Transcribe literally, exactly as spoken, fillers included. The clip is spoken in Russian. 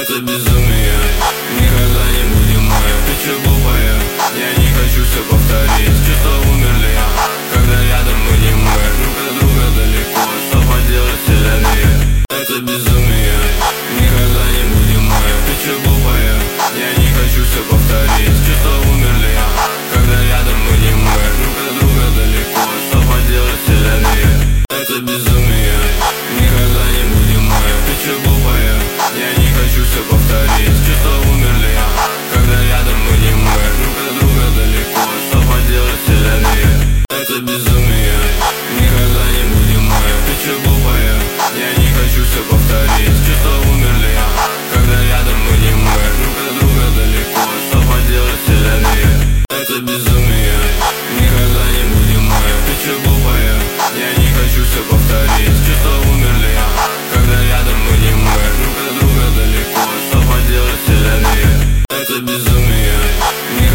Это безумие, никогда не будем мы. Ты че глупая, я не хочу все повторить. Чувства умерли, когда рядом мы не мы. Друг от друга далеко, что поделать, селяви. Это безумие, никогда не будем мы. Ты че глупая, я не хочу все повторить. Чувства умерли, когда рядом мы не мы. Друг от друга далеко, что поделать, селяви. Это безумие, никогда не будем мы. Ты че глупая, я не хочу все повторить. Чувства умерли, когда рядом мы не мы. Друг от друга далеко, что поделать, селяви. Это безумие, никогда не будем мы. Ты че глупая, я не хочу все повторить. Чувства умерли, когда рядом мы не мы. Друг от друга далеко, что поделать, селяви. Это безумие, никогда не будем мы. Ты че глупая, я не хочу все повторить. Чувства умерли, когда рядом мы не мы. Друг от друга далеко, что поделать, селяви. Это безумие.